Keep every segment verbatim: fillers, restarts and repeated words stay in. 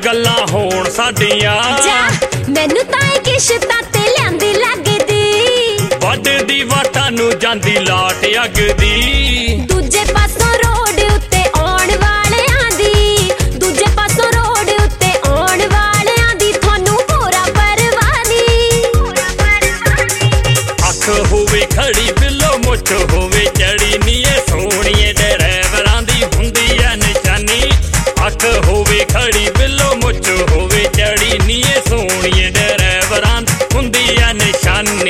गल्लां होण साडियां मैनू तां किश्तां ते लिआंदी लगदी वड्डदी वाटां नूं जांदी लाट अगदी दूजे पासों रोड उत्ते आउण वालियां दी दूजे पासों रोड उत्ते आउण वालियां दी थानू पूरा परवाह नी अख होवे खड़ी बिल्लो मुछ होवे चढ़ी नी ए सोहणीए ड्राइवरां दी हुंदी ऐ निशानी अख होवे खड़ी बिल्लो मुछ होवे चढ़ी नी ए सोहणीए ड्राइवरां हुंदी ऐ निशानी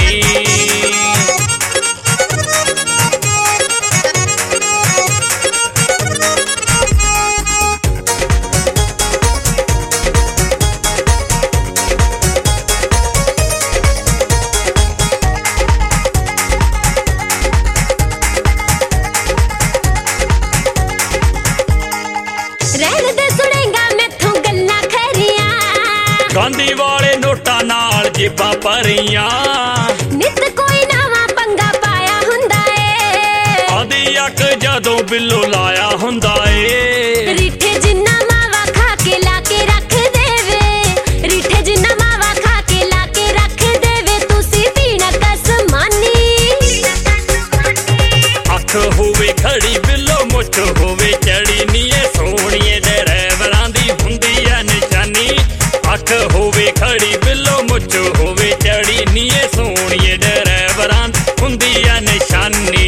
गांधी वाले नोटा नाल जेबां भरियां नित कोई नवां पंगा पाया हुंदा ए आदी अक जदों बिल्लो लाया हुंदा ए रिठे जिन्ना मावा खा के लाके रख देवे रिठे जिन्ना मावा खा के लाके रख देवे तुसी पीना कसमानी अख होवे खड़ी बिल्लो मुछ होवे चढ़ी नी ए सोहणीए ड्राइवरां दी हुंदी ऐ निशानी अख होवे खड़ी बिल्लो मुछ होवे चढ़ी नी ए सोहणीए ड्राइवरां हुंदी ऐ निशानी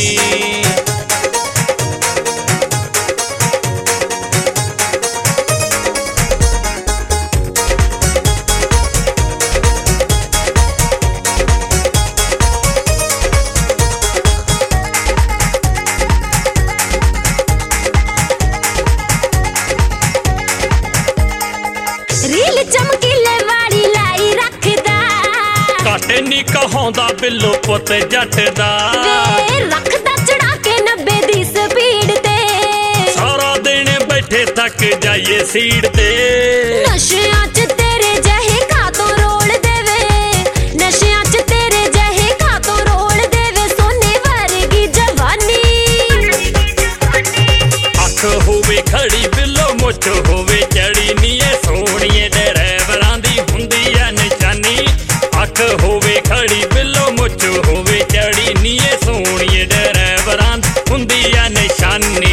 रील चमकीले वाली लाई रखदा घट नी कहाउंदा बिल्लो पुत जट दा वे रखदा चढ़ा के नब्बे दी स्पीड ते सारा दिन बैठे थक जाइए सीट ते नशियां च तेरे जहे खातों रोल देवे नशियां च तेरे जहे खातों रोल देवे सोने वर्गी जवानी अख होवे खड़ी बिल्लो मुछ होवे चढ़ी नी ए सोहणीए ड्राइवरां दी हुंदी ऐ निशानी अख होवे खड़ी बिल्लो मुछ होवे चढ़ी नी ए सोहणीए ड्राइवरां हुंदी ऐ निशानी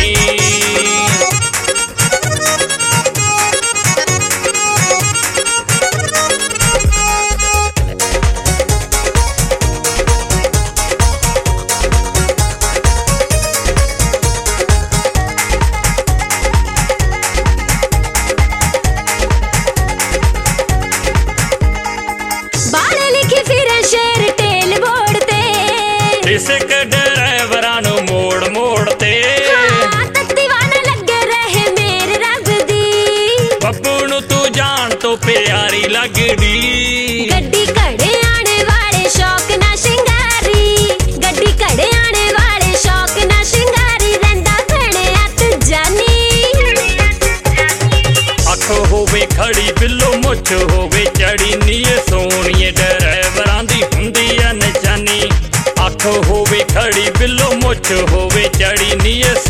इसिक ड्राइवरां नूं मोड़ मोड़ ते दीवाना लगे रहे मेरे रब दी बब्बू नूं तू जान तो प्यारी लगदी गड्डी घड़े आने वाले शौक ना शिंगारी गड्डी घड़े आने वाले शौक ना शिंगारी रंदा घणे अत जानी अख होवे खड़ी बिल्लो मुछ होवे चढ़ी नी ए सोहणीए ड्राइवरां दी हुंदी ऐ निशानी अख होवे खड़ी बिल्लो मुछ होवे चढ़ी नी ए